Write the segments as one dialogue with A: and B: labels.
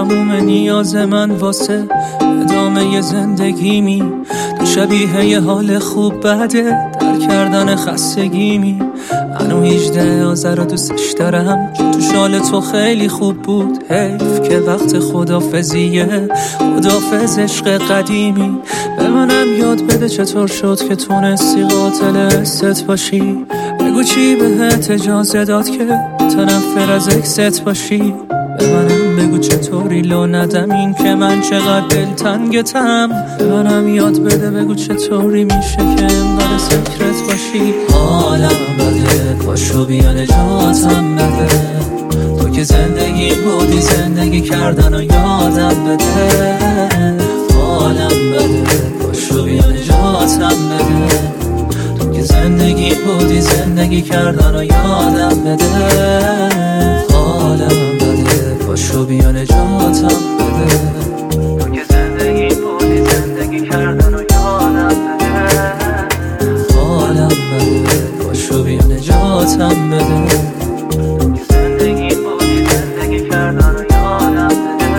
A: تموم نیاز من واسه ادامه زندگیمی. تو شبیه یه حال خوب بده در کردن خستگیمی. منو 18 آذر دوستش دارم چون تو شال تو خیلی خوب بود. حیف که وقت خدافزیه، خدافز عشق قدیمی. به منم یاد بده چطور شد که تونستی قاتل حست باشی. بگو چی بهت اجازه داد که متنفر از اکست باشی. به منم بگو چطوری لو ندم این که من چقدر دلتنگتم. به منم یاد بده بگو چطوری میشه که انقدر سکرت باشی. حالم بده پاشو بیا نجاتم بده. تو که زندگی بودی زندگی کردن و یادم بده. حالم بده پاشو بیا نجاتم بده. تو که زندگی بودی زندگی کردن و یادم بده. حالم بده پاشو بیا نجاتم بده. تو که زندگی بودی زندگی کردن و یادم بده. حالم بده پاشو بیا نجاتم بده. تو که زندگی بودی زندگی کردن و یادم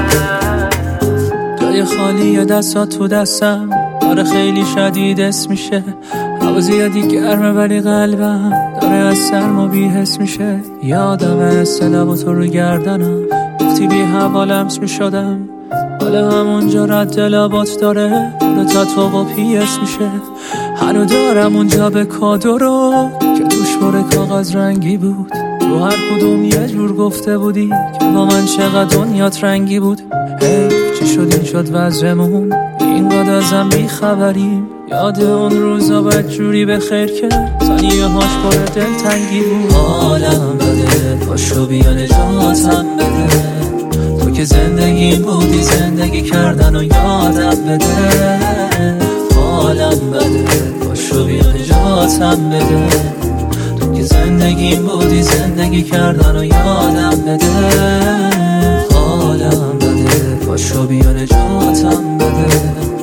A: بده. جای خالی دستات تو دستم داره خیلی شدید اسم میشه. هوا زیادی گرمه ولی قلبم داره از سرما بی‌حس میشه. یادم است لب تو رو گردنم وقتی بی هوا لمس میشدم. حالا همونجا رد لبات داره رو تاتو و PS میشه. هنو دارم اونجا به کادو رو که توش پر کاغذ رنگی بود. تو هر کدوم یه جور گفته بودی که با من چقدر دنیات رنگی بود. چی شد این شد وضعمون اینقدر ازم بیخبریم. یاد اون روزا باید جوری به خیر که ثانیه هاش پر دلتنگی بود. حالم بده پاشو بیا نجاتم بده. تو که زندگی بودی زندگی کردن و یادم بده. حالم بده پاشو بیا نجاتم بده. تو که زندگی بودی زندگی کردن و یادم بده. حالم بده پاشو بیا نجاتم بده.